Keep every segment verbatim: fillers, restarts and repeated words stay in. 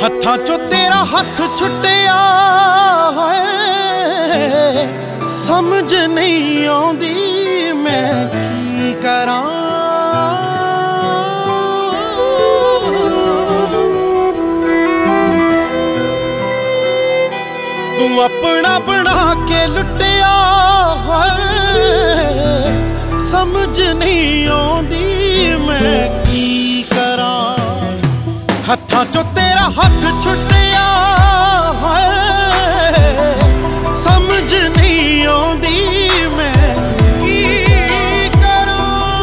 ਹੱਥਾਂ ਚੋਂ ਤੇਰਾ ਹੱਥ ਛੁੱਟਿਆ ਹੋਏ, ਸਮਝ ਨਹੀਂ ਆਉਂਦੀ ਮੈਂ ਕੀ ਕਰਾਂ। ਤੂੰ ਆਪਣਾ ਬਣਾ ਕੇ ਲੁੱਟਿਆ ਹੋਏ, ਸਮਝ ਨਹੀਂ ਆਉਂਦੀ ਮੈਂ ਕੀ ਕਰਾਂ। ਹੱਥਾਂ ਚੋਂ ਤੇਰਾ ਹੱਥ ਛੁੱਟਿਆ ਹੋਏ, ਸਮਝ ਨਹੀਂ ਆਉਂਦੀ ਮੈਂ ਕੀ ਕਰਾਂ।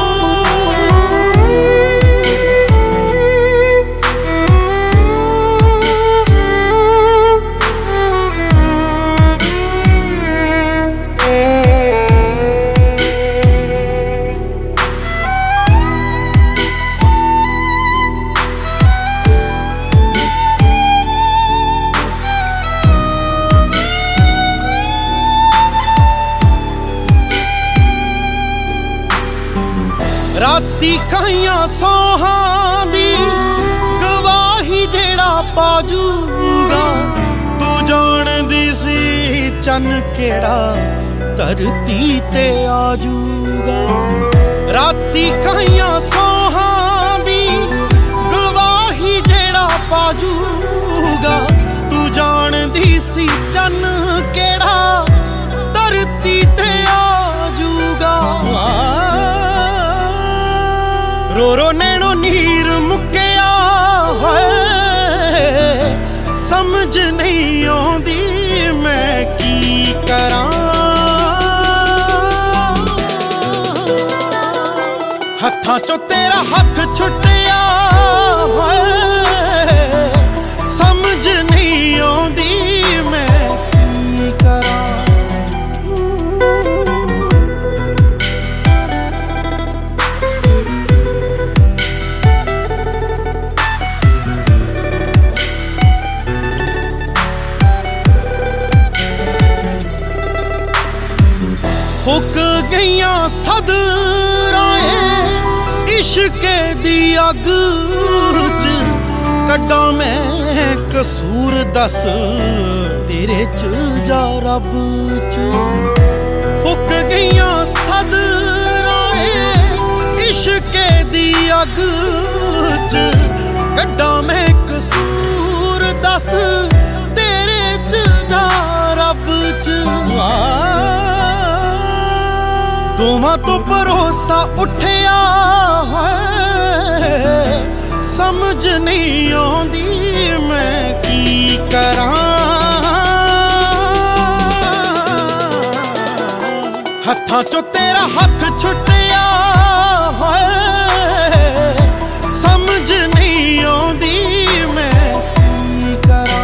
ਰਾਤੀ ਖਾਈਆਂ ਸੌਹਾਂ ਦੀ ਗਵਾਹੀ ਜਿਹੜਾ ਪਾਜੂਗਾ, ਤੂੰ ਜਾਣਦੀ ਸੀ ਚੰਨ ਕਿਹੜਾ ਧਰਤੀ ਤੇ ਆਜੂਗਾ। ਰਾਤੀ ਖਾਈਆਂ ਸੌਹਾਂ ਦੀ ਗਵਾਹੀ ਜਿਹੜਾ ਪਾਜੂਗਾ, ਤੂੰ ਜਾਣਦੀ ਸੀ ਚੰਨ ਕਿਹੜਾ ਧਰਤੀ ਤੇ ਆਜੂਗਾ। ਰੋ ਰੋ ਨੈਣੋ ਨੀਰ ਮੁੱਕਿਆ ਹੋਏ, ਸਮਝ ਨਹੀਂ ਆਉਂਦੀ ਮੈਂ ਕੀ ਕਰਾਂ। ਹੱਥਾਂ ਚੋਂ ਤੇਰਾ ਹੱਥ ਛੁੱਟਿਆ ਹੋਏ, ਸਮਝ ਨਹੀਂ ਆਉਂਦੀ ਮੈਂ ਕੀ ਕਰਾਂ। ਫੁੱਕ ਗਈਆਂ ਸਦਰਾਂ ਇਸ਼ਕੇ ਦੀ ਅੱਗ ਚ, ਕੱਢਾਂ ਮੈਂ ਕਸੂਰ ਦੱਸ ਤੇਰੇ ਚ ਜਾਂ ਰੱਬ ਚ। ਫੁੱਕ ਗਈਆਂ ਸਦਰਾਂ ਇਸ਼ਕੇ ਦੀ ਅੱਗ ਚ, ਕੱਢਾਂ ਮੈਂ ਕਸੂਰ ਦੱਸ ਤੇਰੇ ਚ ਜਾਂ ਰੱਬ ਚ। ਦੋਵਾਂ ਤੋਂ ਭਰੋਸਾ ਉੱਠਿਆ ਹੋਏ, ਸਮਝ ਨਹੀਂ ਆਉਂਦੀ ਮੈਂ ਕੀ ਕਰਾਂ। ਹੱਥਾਂ ਚੋਂ ਤੇਰਾ ਹੱਥ ਛੁੱਟਿਆ ਹੋਏ, ਸਮਝ ਨਹੀਂ ਆਉਂਦੀ ਮੈਂ ਕੀ ਕਰਾਂ।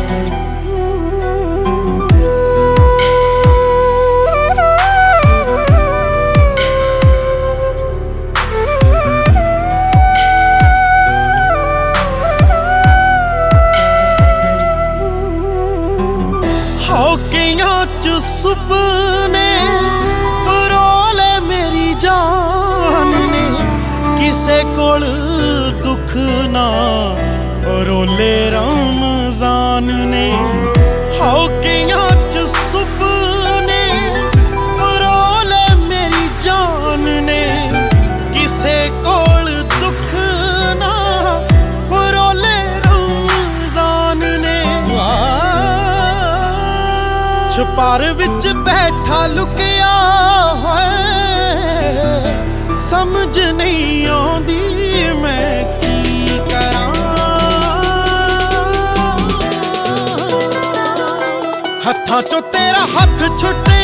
ਹੌਕਿਆਂ ਚ ਸੁਪਨੇ ਪਰੋਲੇ ਮੇਰੀ ਜਾਨ ਨੇ, ਕਿਸੇ ਕੋਲ ਦੁੱਖ ਨਾ ਪਰੋਲੇ ਰਮਜ਼ਾਨ ਨੇ। ਹੌਕਿਆਂ ਚ ਸੁਪਨੇ ਪਰੋਲੇ ਮੇਰੀ ਜਾਨ ਨੇ, ਕਿਸੇ ਕੋਲ ਦੁੱਖ ਨਾ ਪਰੋਲੇ ਰਮਜ਼ਾਨ ਨੇ। ਛੁਪਾਰ ਵਿੱਚ ਬੈਠਾ ਲੁਕਿਆ ਹੋਏ, ਸਮਝ ਨਹੀਂ ਆਉਂਦੀ ਮੈਂ ਕੀ ਕਰਾਂ। ਹੱਥਾਂ ਚੋਂ ਤੇਰਾ ਹੱਥ ਛੁੱਟਿਆ